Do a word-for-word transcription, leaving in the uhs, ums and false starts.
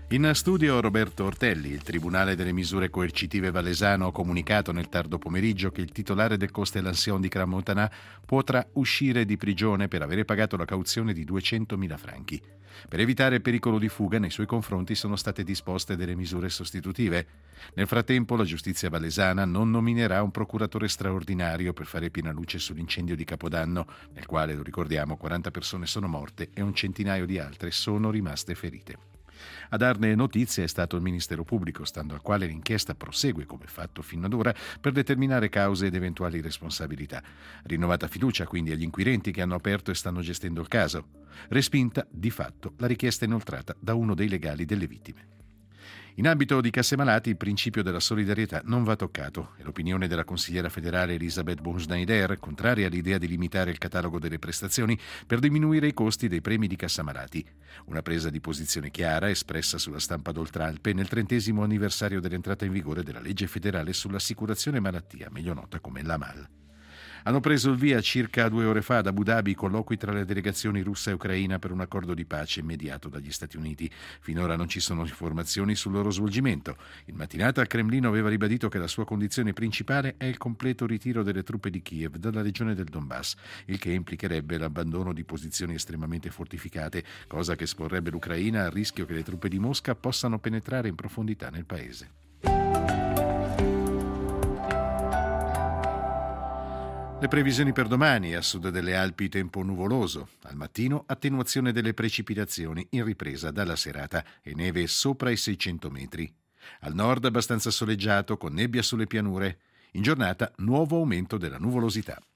In studio Roberto Ortelli. Il Tribunale delle misure coercitive valesano ha comunicato nel tardo pomeriggio che il titolare del Constellation di Crans-Montana potrà uscire di prigione per avere pagato la cauzione di duecentomila franchi. Per evitare il pericolo di fuga, nei suoi confronti sono state disposte delle misure sostitutive. Nel frattempo, la giustizia valesana non nominerà un procuratore straordinario per fare piena luce sull'incendio di Capodanno, nel quale, lo ricordiamo, quaranta persone sono morte e un centinaio di altre sono rimaste ferite. A darne notizia è stato il Ministero Pubblico, stando al quale l'inchiesta prosegue come fatto fino ad ora per determinare cause ed eventuali responsabilità. Rinnovata fiducia quindi agli inquirenti che hanno aperto e stanno gestendo il caso. Respinta, di fatto, la richiesta inoltrata da uno dei legali delle vittime. In ambito di casse malati il principio della solidarietà non va toccato e l'opinione della consigliera federale Elisabeth Bon-Schneider, contraria all'idea di limitare il catalogo delle prestazioni per diminuire i costi dei premi di cassamalati. Una presa di posizione chiara espressa sulla stampa d'Oltralpe nel trentesimo anniversario dell'entrata in vigore della legge federale sull'assicurazione malattia, meglio nota come l'A M A L. Hanno preso il via circa due ore fa ad Abu Dhabi colloqui tra le delegazioni russa e ucraina per un accordo di pace mediato dagli Stati Uniti. Finora non ci sono informazioni sul loro svolgimento. In mattinata il Cremlino aveva ribadito che la sua condizione principale è il completo ritiro delle truppe di Kiev dalla regione del Donbass, il che implicherebbe l'abbandono di posizioni estremamente fortificate, cosa che esporrebbe l'Ucraina al rischio che le truppe di Mosca possano penetrare in profondità nel paese. Le previsioni per domani: a sud delle Alpi tempo nuvoloso, al mattino attenuazione delle precipitazioni in ripresa dalla serata e neve sopra i seicento metri. Al nord abbastanza soleggiato con nebbia sulle pianure. In giornata nuovo aumento della nuvolosità.